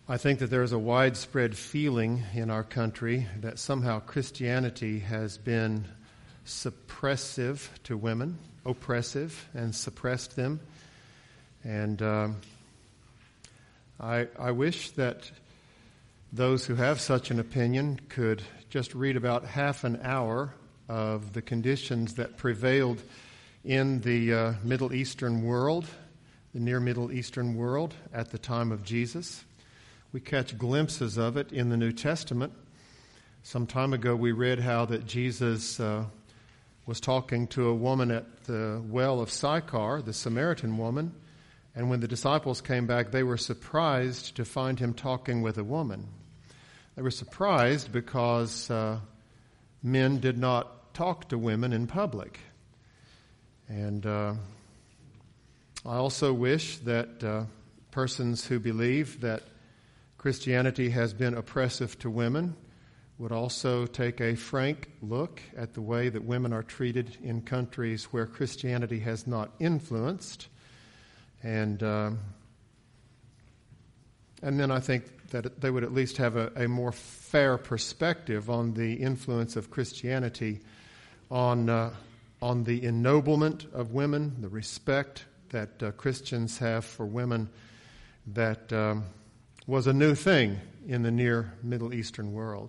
I think that there is a widespread feeling in our country that somehow Christianity has been suppressive to women, oppressive, and suppressed them. And I wish that those who have such an opinion could just read about half an hour of the conditions that prevailed in the Middle Eastern world, the near Middle Eastern world at the time of Jesus. We catch glimpses of it in the New Testament. Some time ago we read how that Jesus was talking to a woman at the well of Sychar, the Samaritan woman, and when the disciples came back, they were surprised to find him talking with a woman. They were surprised because men did not talk to women in public. And I also wish that persons who believe that Christianity has been oppressive to women would also take a frank look at the way that women are treated in countries where Christianity has not influenced. And then I think that they would at least have a more fair perspective on the influence of Christianity on the ennoblement of women, the respect that Christians have for women that was a new thing in the near Middle Eastern world.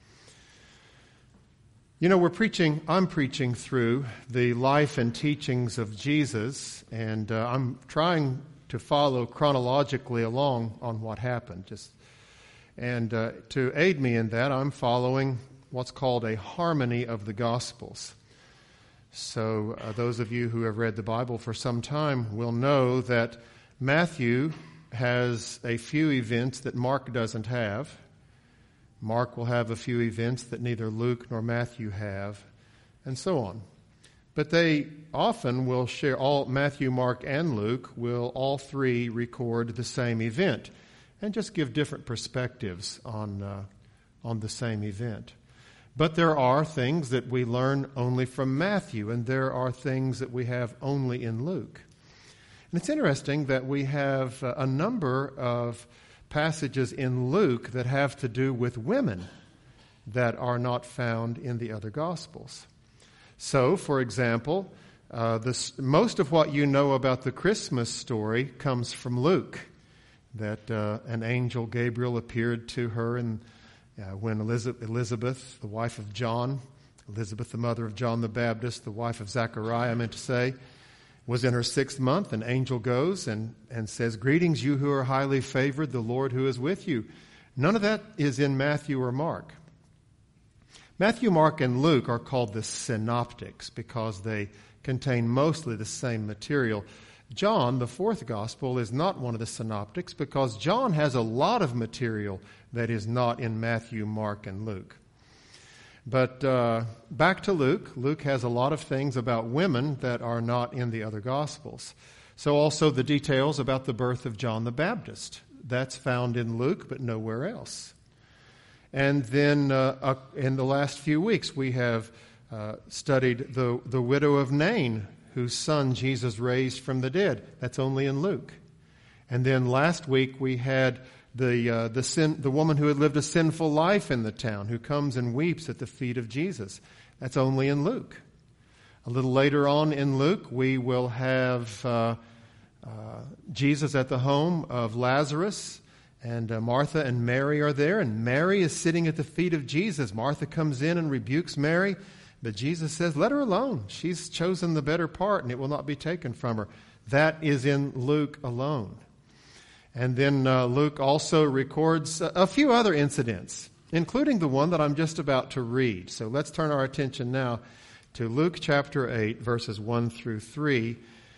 You know, I'm preaching through the life and teachings of Jesus, and I'm trying to follow chronologically along on what happened. To aid me in that, I'm following what's called a harmony of the Gospels. So those of you who have read the Bible for some time will know that Matthew has a few events that Mark doesn't have. Mark will have a few events that neither Luke nor Matthew have, and so on. But they often will share, Matthew, Mark, and Luke will all three record the same event and just give different perspectives on the same event. But there are things that we learn only from Matthew, and there are things that we have only in Luke. And it's interesting that we have a number of passages in Luke that have to do with women that are not found in the other Gospels. So, for example, most of what you know about the Christmas story comes from Luke, that an angel Gabriel appeared to her when Elizabeth, the wife of John, Elizabeth, the mother of John the Baptist, the wife of Zechariah, I meant to say, was in her 6th month. An angel goes and says, "Greetings, you who are highly favored, the Lord who is with you." None of that is in Matthew or Mark. Matthew, Mark, and Luke are called the synoptics because they contain mostly the same material. John, the 4th gospel, is not one of the synoptics because John has a lot of material that is not in Matthew, Mark, and Luke. But back to Luke. Luke has a lot of things about women that are not in the other Gospels. So also the details about the birth of John the Baptist. That's found in Luke, but nowhere else. And then in the last few weeks, we have studied the widow of Nain, whose son Jesus raised from the dead. That's only in Luke. And then last week we had the woman who had lived a sinful life in the town, who comes and weeps at the feet of Jesus. That's only in Luke. A little later on in Luke, we will have Jesus at the home of Lazarus, and Martha and Mary are there, and Mary is sitting at the feet of Jesus. Martha comes in and rebukes Mary, but Jesus says, "Let her alone. She's chosen the better part, and it will not be taken from her." That is in Luke alone. And then Luke also records a few other incidents, including the one that I'm just about to read. So let's turn our attention now to Luke chapter 8, verses 1 through 3.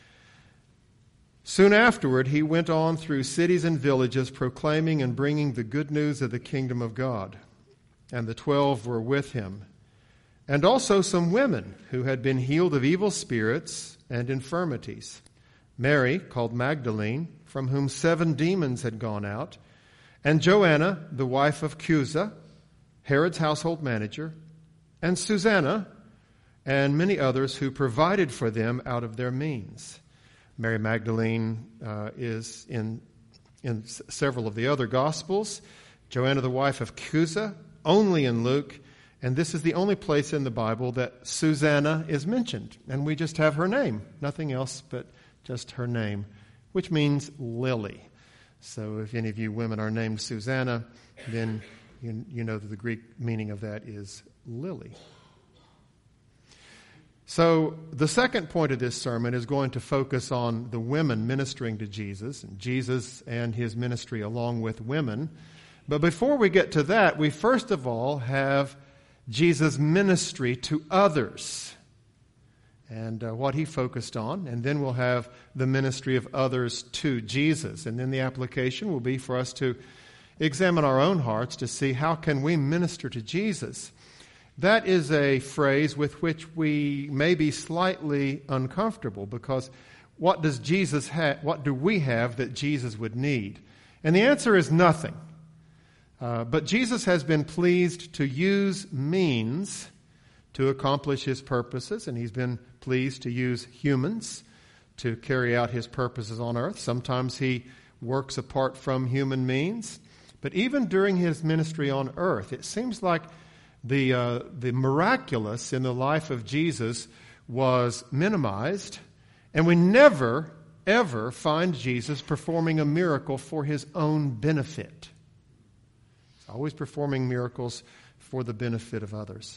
"Soon afterward, he went on through cities and villages, proclaiming and bringing the good news of the kingdom of God. And the 12 were with him, and also some women who had been healed of evil spirits and infirmities. Mary, called Magdalene, from whom 7 demons had gone out, and Joanna, the wife of Chuza, Herod's household manager, and Susanna, and many others who provided for them out of their means." Mary Magdalene is in in several of the other Gospels. Joanna, the wife of Chuza, only in Luke. And this is the only place in the Bible that Susanna is mentioned. And we just have her name, nothing else but just her name, which means lily. So if any of you women are named Susanna, then you know that the Greek meaning of that is lily. So the second point of this sermon is going to focus on the women ministering to Jesus, and Jesus and his ministry along with women. But before we get to that, we first of all have Jesus' ministry to others and what he focused on. And then we'll have the ministry of others to Jesus. And then the application will be for us to examine our own hearts to see how can we minister to Jesus. That is a phrase with which we may be slightly uncomfortable, because what does Jesus have? What do we have that Jesus would need? And the answer is nothing. But Jesus has been pleased to use means to accomplish his purposes, and he's been pleased to use humans to carry out his purposes on earth. Sometimes he works apart from human means. But even during his ministry on earth, it seems like the miraculous in the life of Jesus was minimized, and we never, ever find Jesus performing a miracle for his own benefit. Always performing miracles for the benefit of others.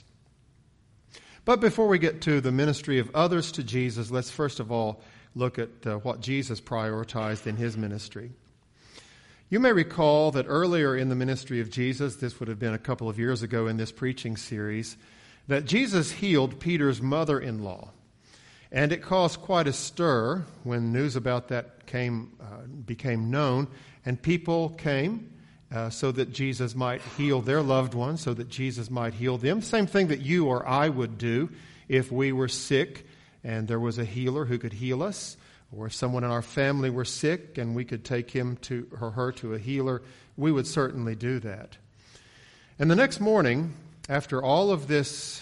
But before we get to the ministry of others to Jesus, let's first of all look at what Jesus prioritized in his ministry. You may recall that earlier in the ministry of Jesus, this would have been a couple of years ago in this preaching series, that Jesus healed Peter's mother-in-law. And it caused quite a stir when news about that became known, and people came so that Jesus might heal their loved ones, so that Jesus might heal them. Same thing that you or I would do if we were sick and there was a healer who could heal us, or if someone in our family were sick and we could take him to or her to a healer, we would certainly do that. And the next morning, after all of this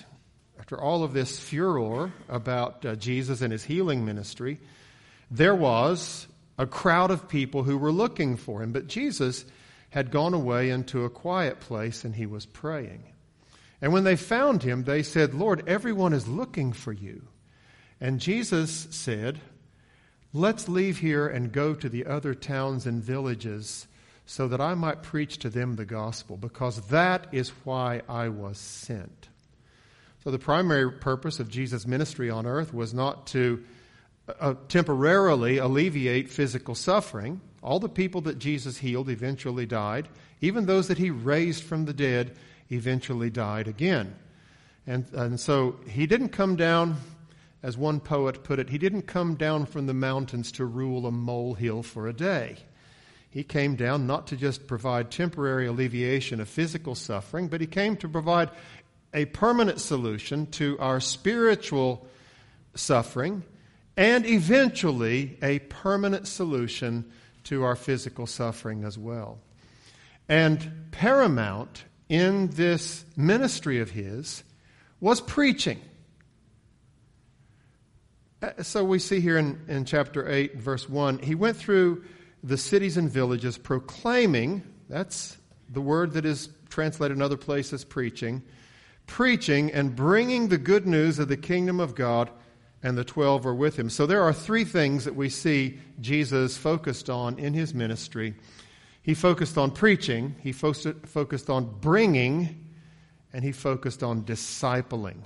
furor about Jesus and his healing ministry, there was a crowd of people who were looking for him. But Jesus had gone away into a quiet place, and he was praying. And when they found him, they said, "Lord, everyone is looking for you." And Jesus said, "Let's leave here and go to the other towns and villages so that I might preach to them the gospel, because that is why I was sent." So the primary purpose of Jesus' ministry on earth was not to temporarily alleviate physical suffering. All the people that Jesus healed eventually died. Even those that he raised from the dead eventually died again. And so he didn't come down, as one poet put it, he didn't come down from the mountains to rule a molehill for a day. He came down not to just provide temporary alleviation of physical suffering, but he came to provide a permanent solution to our spiritual suffering, and eventually a permanent solution to our physical suffering as well. And paramount in this ministry of his was preaching. So we see here in chapter 8, verse 1, he went through the cities and villages proclaiming, that's the word that is translated in other places, preaching and bringing the good news of the kingdom of God, and the 12 were with him. So there are three things that we see Jesus focused on in his ministry. He focused on preaching, he focused on bringing, and he focused on discipling.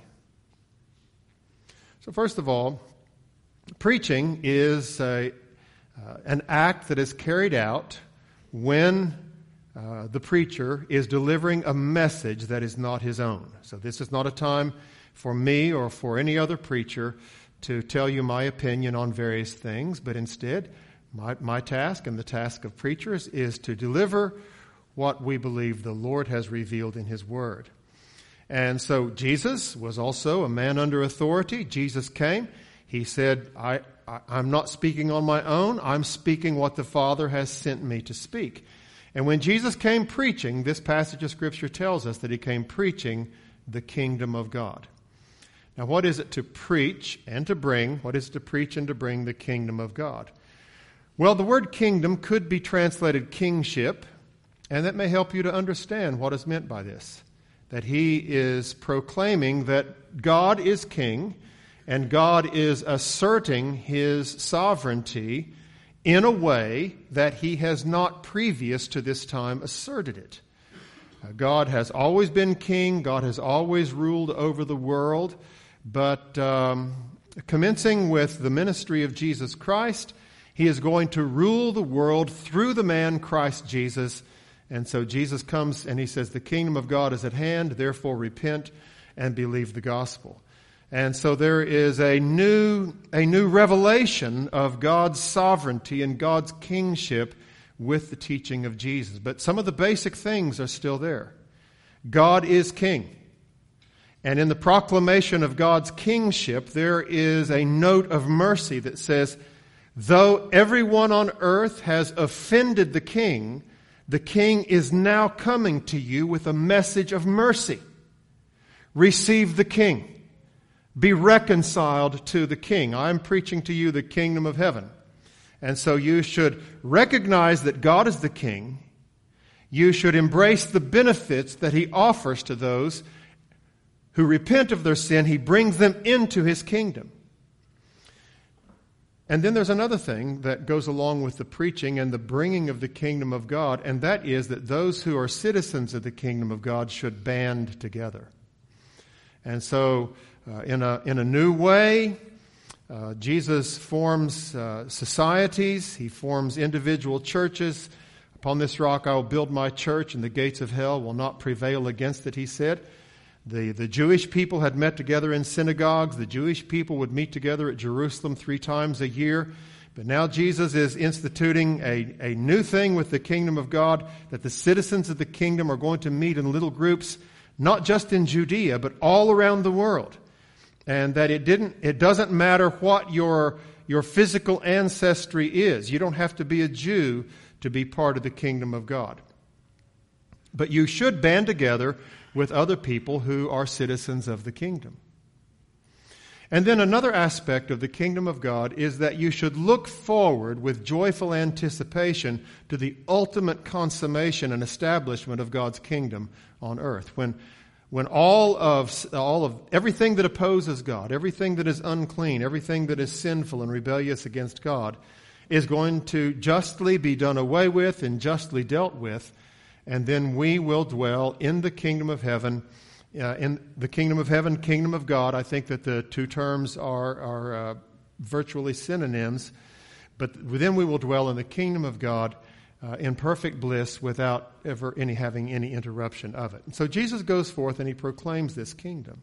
So first of all, preaching is an act that is carried out when the preacher is delivering a message that is not his own. So this is not a time for me or for any other preacher to tell you my opinion on various things, but instead, my task and the task of preachers is to deliver what we believe the Lord has revealed in his word. And so Jesus was also a man under authority. Jesus came. He said, I'm not speaking on my own. I'm speaking what the Father has sent me to speak. And when Jesus came preaching, this passage of Scripture tells us that he came preaching the kingdom of God. Now, what is it to preach and to bring? What is it to preach and to bring the kingdom of God? Well, the word kingdom could be translated kingship, and that may help you to understand what is meant by this. That he is proclaiming that God is king, and God is asserting his sovereignty in a way that he has not previous to this time asserted it. God has always been king. God has always ruled over the world. But commencing with the ministry of Jesus Christ, he is going to rule the world through the man Christ Jesus. And so Jesus comes and he says, the kingdom of God is at hand, therefore repent and believe the gospel. And so there is a new revelation of God's sovereignty and God's kingship with the teaching of Jesus. But some of the basic things are still there. God is king. And in the proclamation of God's kingship, there is a note of mercy that says, though everyone on earth has offended the king is now coming to you with a message of mercy. Receive the king. Be reconciled to the king. I'm preaching to you the kingdom of heaven. And so you should recognize that God is the king. You should embrace the benefits that he offers to those who repent of their sin. He brings them into his kingdom. And then there's another thing that goes along with the preaching and the bringing of the kingdom of God, and that is that those who are citizens of the kingdom of God should band together. And so, in a new way, Jesus forms societies. He forms individual churches. Upon this rock I will build my church, and the gates of hell will not prevail against it, he said. The Jewish people had met together in synagogues. The Jewish people would meet together at Jerusalem 3 times a year. But now Jesus is instituting a new thing with the kingdom of God, that the citizens of the kingdom are going to meet in little groups, not just in Judea, but all around the world. And that it doesn't matter what your physical ancestry is. You don't have to be a Jew to be part of the kingdom of God. But you should band together with other people who are citizens of the kingdom. And then another aspect of the kingdom of God is that you should look forward with joyful anticipation to the ultimate consummation and establishment of God's kingdom on earth. When all of everything that opposes God, everything that is unclean, everything that is sinful and rebellious against God is going to justly be done away with and justly dealt with, and then we will dwell in the kingdom of heaven. In the kingdom of heaven, kingdom of God, I think that the two terms are virtually synonyms. But then we will dwell in the kingdom of God in perfect bliss without ever having any interruption of it. And so Jesus goes forth and he proclaims this kingdom.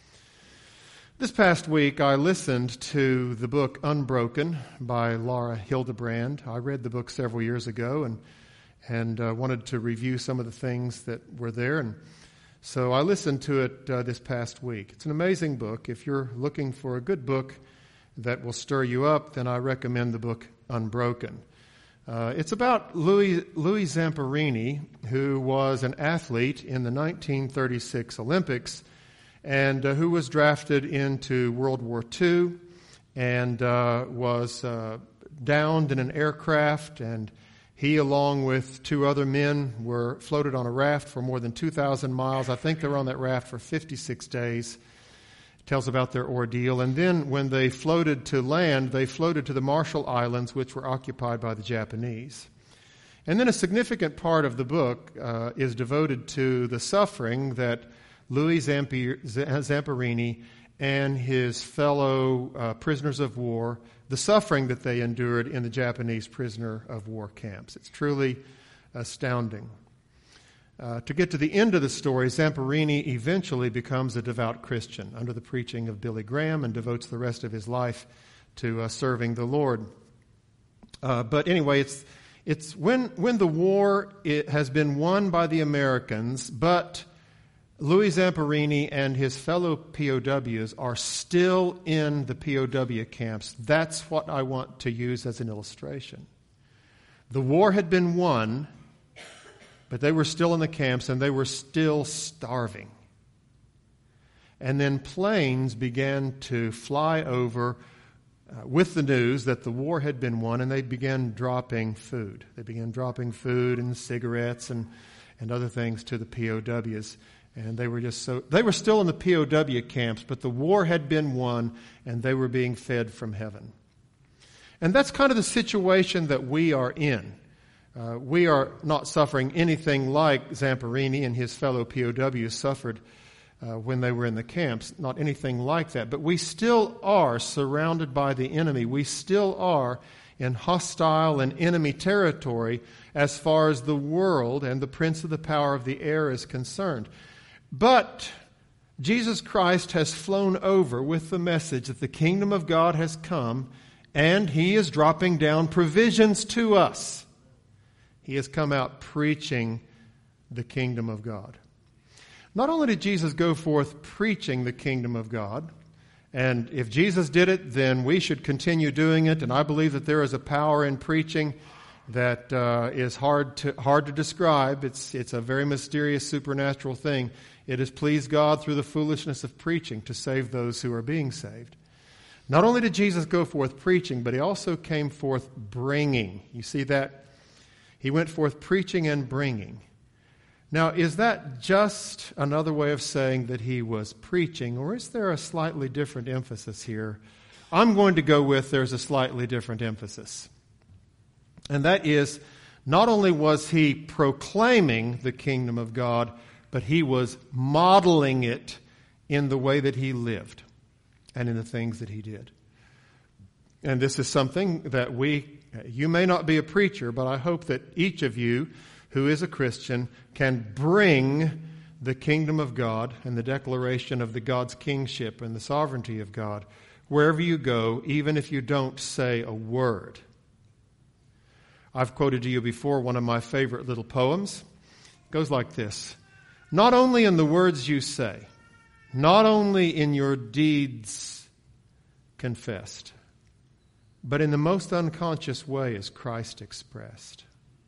This past week, I listened to the book Unbroken by Laura Hildebrand. I read the book several years ago and wanted to review some of the things that were there. And so I listened to it this past week. It's an amazing book. If you're looking for a good book that will stir you up, then I recommend the book Unbroken. It's about Louis Zamperini, who was an athlete in the 1936 Olympics and who was drafted into World War II and was downed in an aircraft, and he, along with 2 other men, were floated on a raft for more than 2,000 miles. I think they were on that raft for 56 days. It tells about their ordeal. And then when they floated to land, they floated to the Marshall Islands, which were occupied by the Japanese. And then a significant part of the book is devoted to the suffering that Louis Zamperini and his fellow prisoners of war, the suffering that they endured in the Japanese prisoner of war camps. It's truly astounding. To get to the end of the story, Zamperini eventually becomes a devout Christian under the preaching of Billy Graham and devotes the rest of his life to serving the Lord. But anyway, it's when the war has been won by the Americans, but Louis Zamperini and his fellow POWs are still in the POW camps. That's what I want to use as an illustration. The war had been won, but they were still in the camps and they were still starving. And then planes began to fly over with the news that the war had been won, and they began dropping food. They began dropping food and cigarettes and other things to the POWs. And they were still in the POW camps, but the war had been won, and they were being fed from heaven. And that's kind of the situation that we are in. We are not suffering anything like Zamparini and his fellow POWs suffered when they were in the camps, not anything like that. But we still are surrounded by the enemy. We still are in hostile and enemy territory as far as the world and the prince of the power of the air is concerned. But Jesus Christ has flown over with the message that the kingdom of God has come, and He is dropping down provisions to us. He has come out preaching the kingdom of God. Not only did Jesus go forth preaching the kingdom of God, and if Jesus did it, then we should continue doing it, and I believe that there is a power in preaching that is hard to describe. It's a very mysterious supernatural thing. It has pleased God through the foolishness of preaching to save those who are being saved. Not only did Jesus go forth preaching, but He also came forth bringing. You see that? He went forth preaching and bringing. Now, is that just another way of saying that He was preaching, or is there a slightly different emphasis here? I'm going to go with there's a slightly different emphasis. And that is, not only was He proclaiming the kingdom of God, but He was modeling it in the way that He lived and in the things that He did. And this is something that you may not be a preacher, but I hope that each of you who is a Christian can bring the kingdom of God and the declaration of God's kingship and the sovereignty of God wherever you go, even if you don't say a word. I've quoted to you before one of my favorite little poems. It goes like this: not only in the words you say, not only in your deeds confessed, but in the most unconscious way is Christ expressed.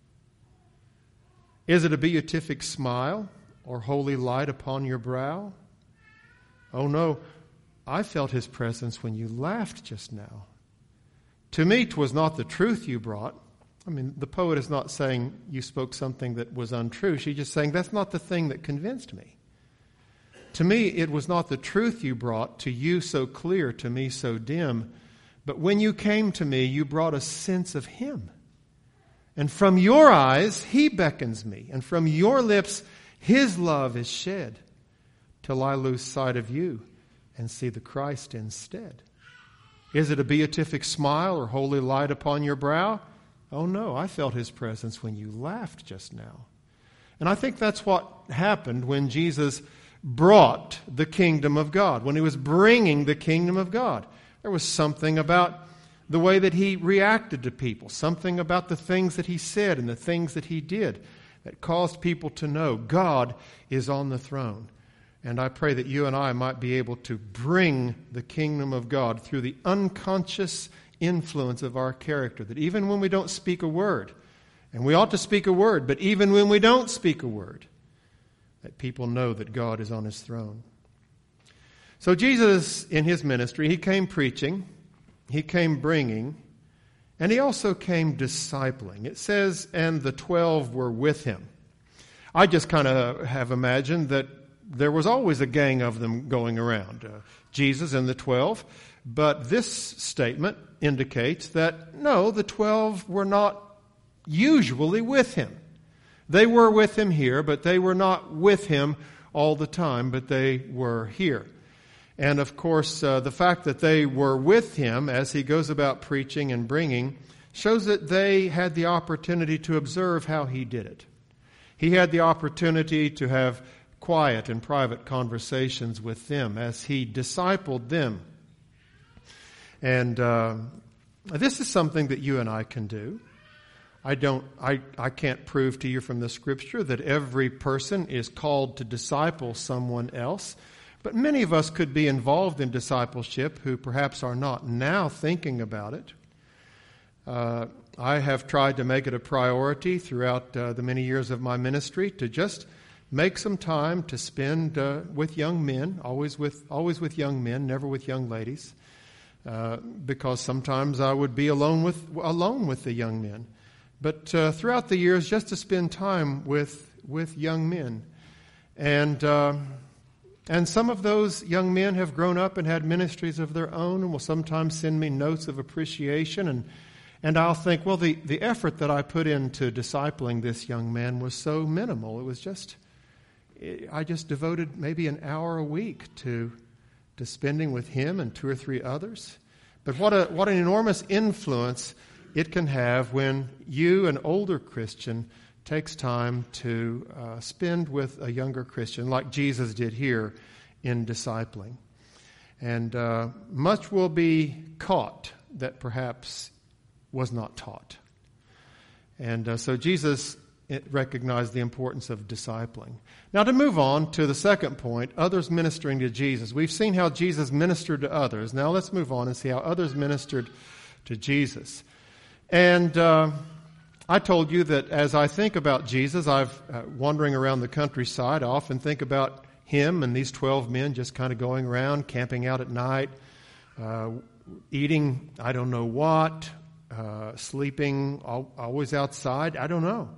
Is it a beatific smile or holy light upon your brow? Oh no, I felt His presence when you laughed just now. To me 'twas not the truth you brought. I mean, the poet is not saying you spoke something that was untrue. She's just saying that's not the thing that convinced me. To me, it was not the truth you brought, to you so clear, to me so dim. But when you came to me, you brought a sense of Him. And from your eyes, He beckons me. And from your lips, His love is shed, till I lose sight of you and see the Christ instead. Is it a beatific smile or holy light upon your brow? Oh no, I felt His presence when you laughed just now. And I think that's what happened when Jesus brought the kingdom of God, when He was bringing the kingdom of God. There was something about the way that He reacted to people, something about the things that He said and the things that He did that caused people to know God is on the throne. And I pray that you and I might be able to bring the kingdom of God through the unconscious influence of our character, that even when we don't speak a word, and we ought to speak a word, but even when we don't speak a word, that people know that God is on His throne. So Jesus, in His ministry, He came preaching, He came bringing, and He also came discipling. It says, and the 12 were with Him. I just kind of have imagined that there was always a gang of them going around, Jesus and the 12. But this statement indicates that, no, the 12 were not usually with Him. They were with Him here, but they were not with Him all the time, but they were here. And of course, the fact that they were with Him as He goes about preaching and bringing shows that they had the opportunity to observe how He did it. He had the opportunity to have quiet and private conversations with them as He discipled them. And this is something that you and I can do. I can't prove to you from the Scripture that every person is called to disciple someone else. But many of us could be involved in discipleship who perhaps are not now thinking about it. I have tried to make it a priority throughout the many years of my ministry to just make some time to spend with young men, always with young men, never with young ladies, because sometimes I would be alone with the young men. But throughout the years, just to spend time with young men. And some of those young men have grown up and had ministries of their own and will sometimes send me notes of appreciation. And I'll think, well, the effort that I put into discipling this young man was so minimal. It was I just devoted maybe an hour a week to spending with him and 2 or 3 others. But what an enormous influence it can have when you, an older Christian, takes time to spend with a younger Christian, like Jesus did here in discipling. And much will be caught that perhaps was not taught. And so Jesus recognized the importance of discipling. Now to move on to the second point, others ministering to Jesus. We've seen how Jesus ministered to others. Now let's move on and see how others ministered to Jesus. And I told you that as I think about Jesus, wandering around the countryside, I often think about him and these 12 men just kind of going around, camping out at night, eating I don't know what, sleeping always outside. I don't know.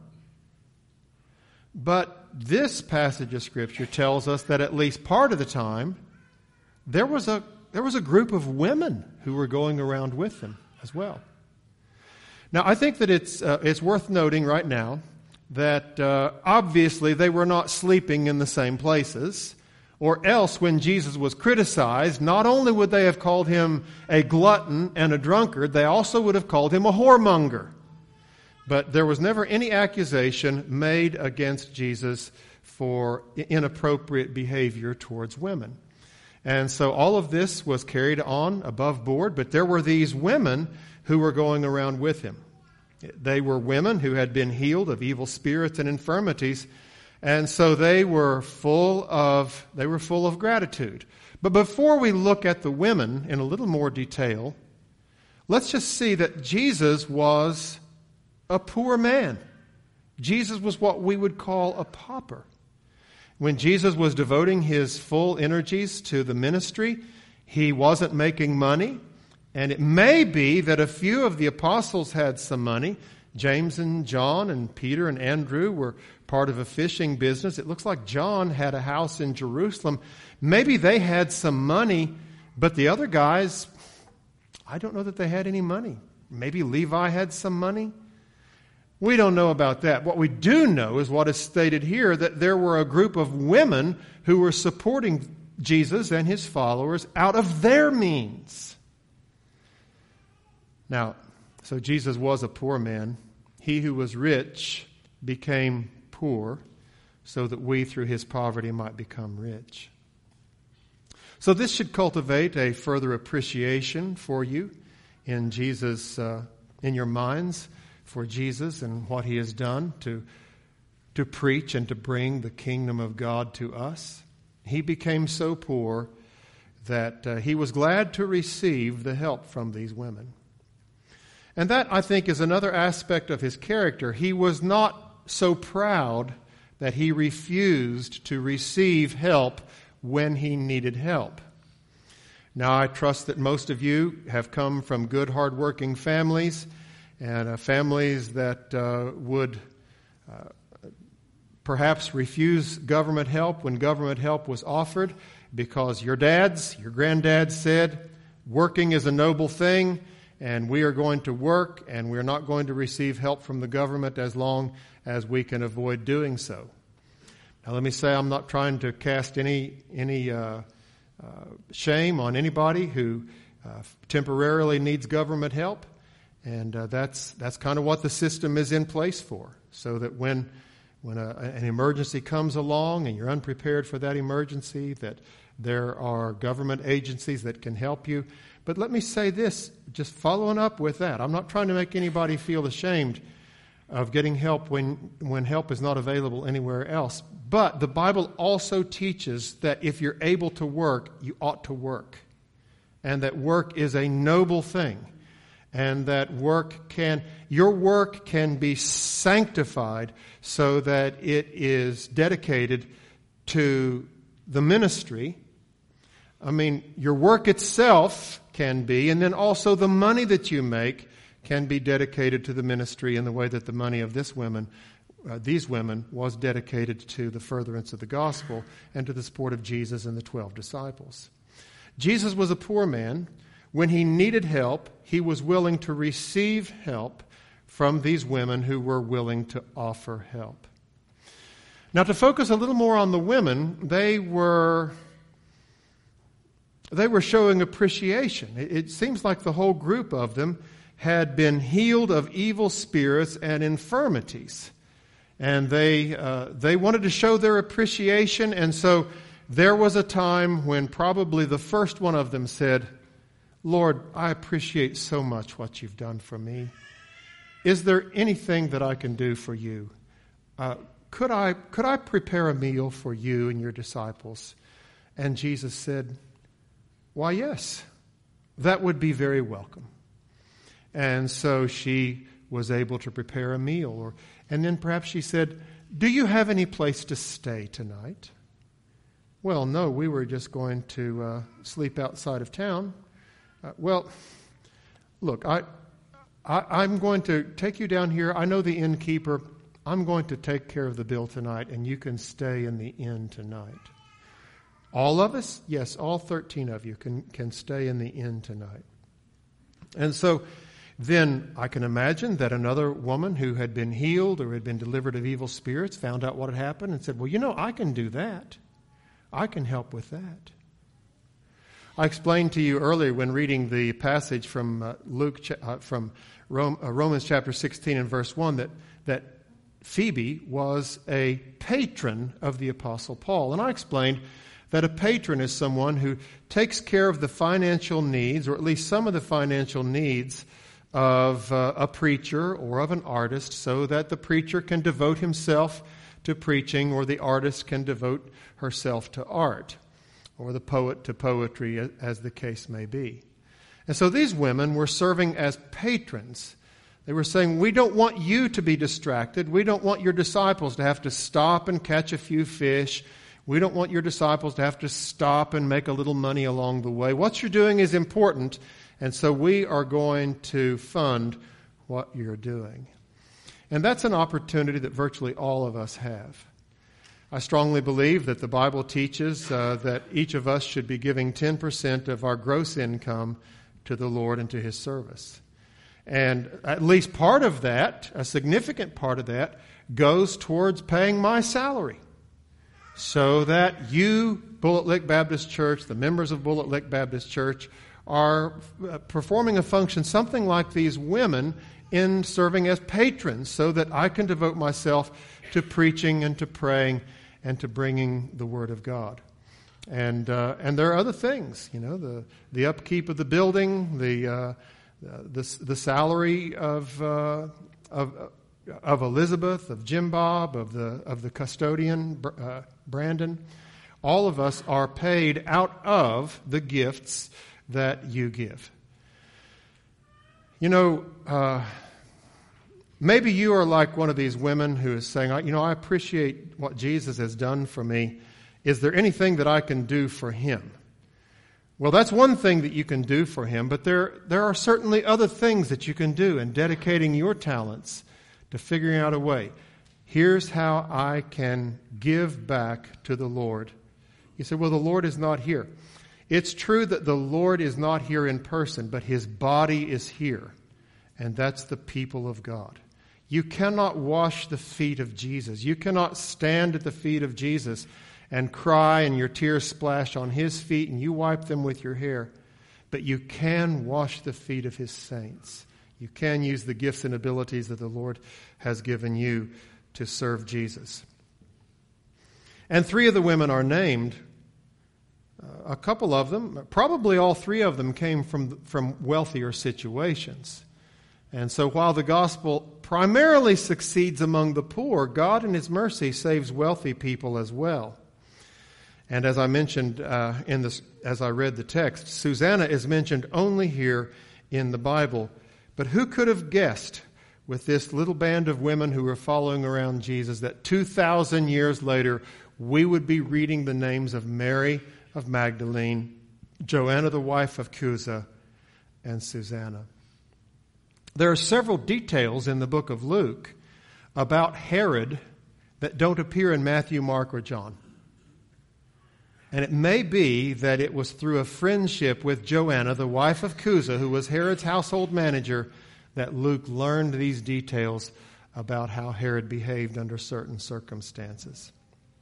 But this passage of Scripture tells us that at least part of the time, there was a group of women who were going around with them as well. Now, I think that it's worth noting right now that obviously they were not sleeping in the same places, or else when Jesus was criticized, not only would they have called him a glutton and a drunkard, they also would have called him a whoremonger. But there was never any accusation made against Jesus for inappropriate behavior towards women. And so all of this was carried on above board, but there were these women who were going around with him. They were women who had been healed of evil spirits and infirmities, and so they were full of gratitude. But before we look at the women in a little more detail, let's just see that Jesus was a poor man. Jesus was what we would call a pauper. When Jesus was devoting his full energies to the ministry, he wasn't making money. And it may be that a few of the apostles had some money. James and John and Peter and Andrew were part of a fishing business. It looks like John had a house in Jerusalem. Maybe they had some money, but the other guys, I don't know that they had any money. Maybe Levi had some money. We don't know about that. What we do know is what is stated here, that there were a group of women who were supporting Jesus and his followers out of their means. Now, so Jesus was a poor man. He who was rich became poor so that we through his poverty might become rich. So this should cultivate a further appreciation for you in Jesus, in your minds, for Jesus and what he has done to preach and to bring the kingdom of God to us. He became so poor that he was glad to receive the help from these women. And that, I think, is another aspect of his character. He was not so proud that he refused to receive help when he needed help. Now, I trust that most of you have come from good, hard-working families, and families that would perhaps refuse government help when government help was offered because your dads, your granddads said, working is a noble thing, and we are going to work, and we're not going to receive help from the government as long as we can avoid doing so. Now, let me say I'm not trying to cast any shame on anybody who temporarily needs government help. And that's kind of what the system is in place for, so that when an emergency comes along and you're unprepared for that emergency, that there are government agencies that can help you. But let me say this, just following up with that. I'm not trying to make anybody feel ashamed of getting help when help is not available anywhere else. But the Bible also teaches that if you're able to work, you ought to work. And that work is a noble thing. And that your work can be sanctified so that it is dedicated to the ministry I mean, your work itself can be, and then also the money that you make can be dedicated to the ministry in the way that the money of these women was dedicated to the furtherance of the gospel and to the support of Jesus and the 12 disciples. Jesus was a poor man. When he needed help, he was willing to receive help from these women who were willing to offer help. Now, to focus a little more on the women, they were showing appreciation. It seems like the whole group of them had been healed of evil spirits and infirmities. And they wanted to show their appreciation, and so there was a time when probably the first one of them said, "Lord, I appreciate so much what you've done for me. Is there anything that I can do for you? Could I prepare a meal for you and your disciples?" And Jesus said, "Why, yes, that would be very welcome." And so she was able to prepare a meal. And then perhaps she said, "Do you have any place to stay tonight?" "Well, no, we were just going to sleep outside of town." "Well, look, I'm going to take you down here. I know the innkeeper. I'm going to take care of the bill tonight, and you can stay in the inn tonight." All of us? Yes, all 13 of you can stay in the inn tonight. And so then I can imagine that another woman who had been healed or had been delivered of evil spirits found out what had happened and said, "Well, I can do that. I can help with that." I explained to you earlier when reading the passage from Romans chapter 16 and verse 1 that Phoebe was a patron of the Apostle Paul. And I explained that a patron is someone who takes care of the financial needs, or at least some of the financial needs, of a preacher or of an artist, so that the preacher can devote himself to preaching, or the artist can devote herself to art, or the poet to poetry, as the case may be. And so these women were serving as patrons. They were saying, "We don't want you to be distracted. We don't want your disciples to have to stop and catch a few fish. We don't want your disciples to have to stop and make a little money along the way. What you're doing is important, and so we are going to fund what you're doing." And that's an opportunity that virtually all of us have. I strongly believe that the Bible teaches that each of us should be giving 10% of our gross income to the Lord and to His service. And at least part of that, a significant part of that, goes towards paying my salary, so that you, Bullitt Lick Baptist Church, the members of Bullitt Lick Baptist Church, are performing a function something like these women in serving as patrons, so that I can devote myself to preaching and to praying and to bringing the Word of God. And there are other things, the upkeep of the building, the salary of Elizabeth, of Jim Bob, of the custodian Brandon. All of us are paid out of the gifts that you give. Maybe you are like one of these women who is saying, I appreciate what Jesus has done for me. Is there anything that I can do for Him? Well, that's one thing that you can do for Him, but there are certainly other things that you can do in dedicating your talents to figuring out a way. Here's how I can give back to the Lord. You say, well, the Lord is not here. It's true that the Lord is not here in person, but His body is here, and that's the people of God. You cannot wash the feet of Jesus. You cannot stand at the feet of Jesus and cry and your tears splash on His feet and you wipe them with your hair. But you can wash the feet of His saints. You can use the gifts and abilities that the Lord has given you to serve Jesus. And 3 of the women are named. A couple of them, probably all 3 of them, came from wealthier situations. And so while the gospel primarily succeeds among the poor, God in His mercy saves wealthy people as well. And as I mentioned as I read the text, Susanna is mentioned only here in the Bible. But who could have guessed, with this little band of women who were following around Jesus, that 2,000 years later we would be reading the names of Mary of Magdalene, Joanna, the wife of Chuza, and Susanna. There are several details in the book of Luke about Herod that don't appear in Matthew, Mark, or John. And it may be that it was through a friendship with Joanna, the wife of Chuza, who was Herod's household manager, that Luke learned these details about how Herod behaved under certain circumstances.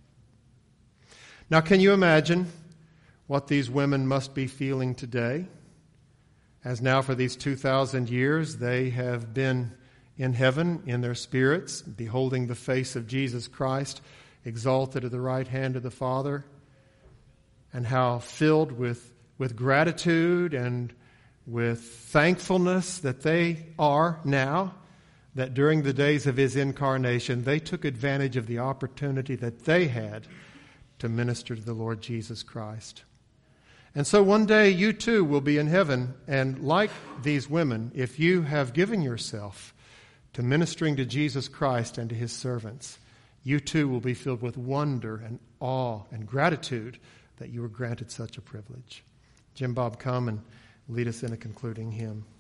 Now, can you imagine what these women must be feeling today, as now for these 2,000 years they have been in heaven in their spirits, beholding the face of Jesus Christ exalted at the right hand of the Father, and how filled with gratitude and with thankfulness that they are now, that during the days of his incarnation they took advantage of the opportunity that they had to minister to the Lord Jesus Christ. And so one day you too will be in heaven, and like these women, if you have given yourself to ministering to Jesus Christ and to his servants, you too will be filled with wonder and awe and gratitude that you were granted such a privilege. Jim Bob, come and lead us in a concluding hymn.